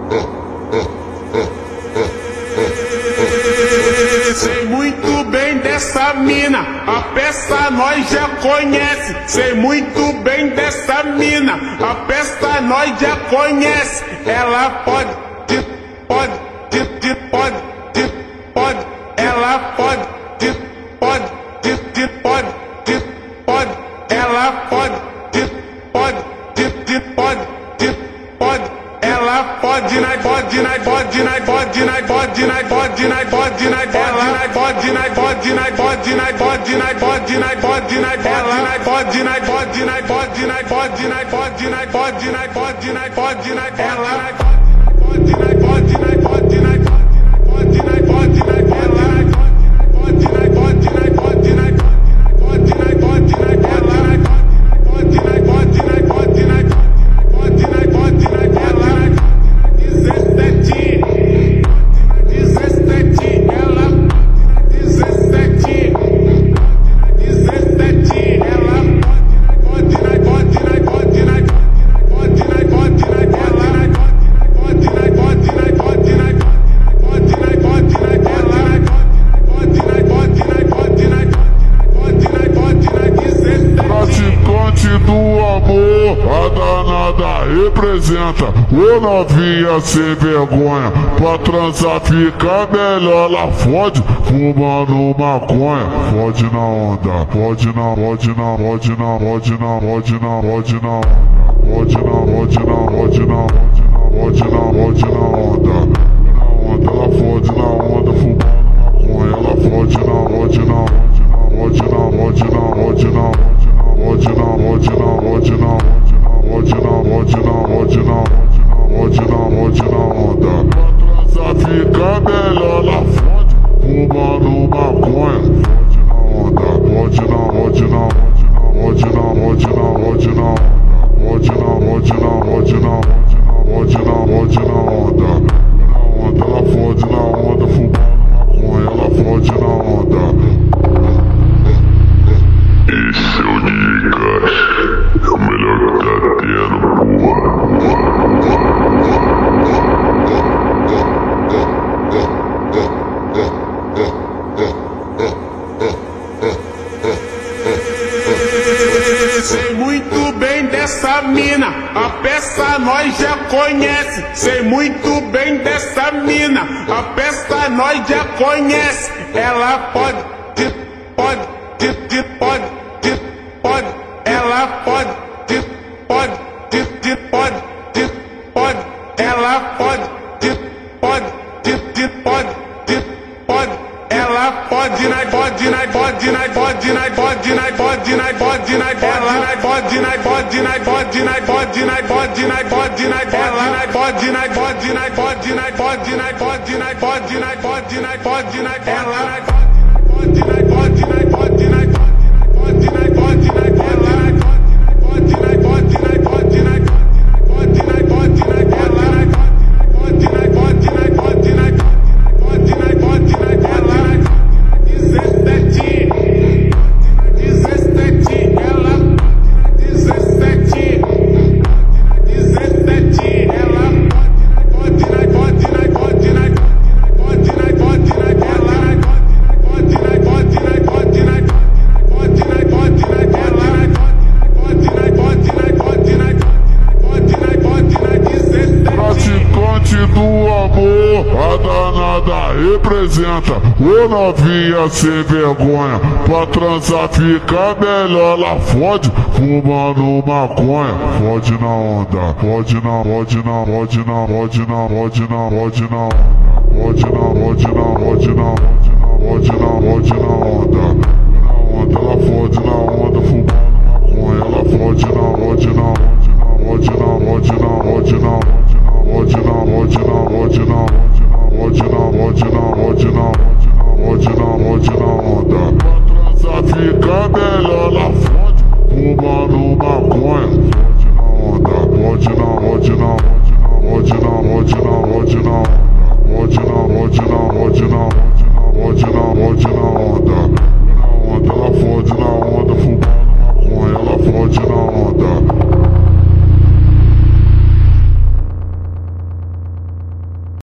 Sei muito bem dessa mina, a peça nós já conhece. Sei muito bem dessa mina, a peça nós já conhece. Ela pode, ela pode, ela pode, ela pode, representa, ô novinha sem vergonha, pra transar fica melhor, ela fode, fumando maconha, fode na onda, fode na, fode na, fode na, fode na, fode na, fode na, fode na, fode na, fode na, fode na, fode na onda, na onda, ela fode na onda, fumando maconha, ela fode na, fode na, fode na, fode na, fode na, fode na, fode na, fode na, fode na, onda. Pra transar fica melhor, ela fode, fumando maconha. Fode na onda, fode na, fode na, fode na, fode na, fode na, fode na, fode na, fode na, fode na onda. Na onda, ela fode na onda, fumando maconha, ela fode na onda. Esse é o DJ Cash, é o melhor que tá tendo, porra. Sei muito bem dessa mina, a peça nós já conhece. Sei muito bem dessa mina, a peça nós já conhece. Ela pode, ela pode, ela pode, ela pode na, pode na, pode na, pode na, pode na, pode na, pode na, ela pode na, pode na, pode na, pode na, pode na, pode na, ela pode na, pode na, pode na, pode na, pode na, pode na, pode na, pode na, ela pode na, pode na, pode na, pode na, pode na, ela pode na, pode na, pode na, pode na, pode na, ela pode na, pode na, pode na, pode na, pode na, ela 17, ela 17, ela pode na, pode na, pode na, pode na, pode na, ela pode na, pode na, pode na, pode na, pode na, ela pode na, pode na, pode na, pode na, pode na, 17. Praticante do amor, a danada representa, ô novinha sem vergonha, pra transar fica melhor, ela fode, fumando maconha, fode na onda, fode na, fode na, fode na, fode na, fode na, fode na, fode na, fode na, fode na, fode na, fode na onda, na onda, ela fode na onda, fumando maconha, ela fode na, fode na, fode na, fode na, fode na, fode na.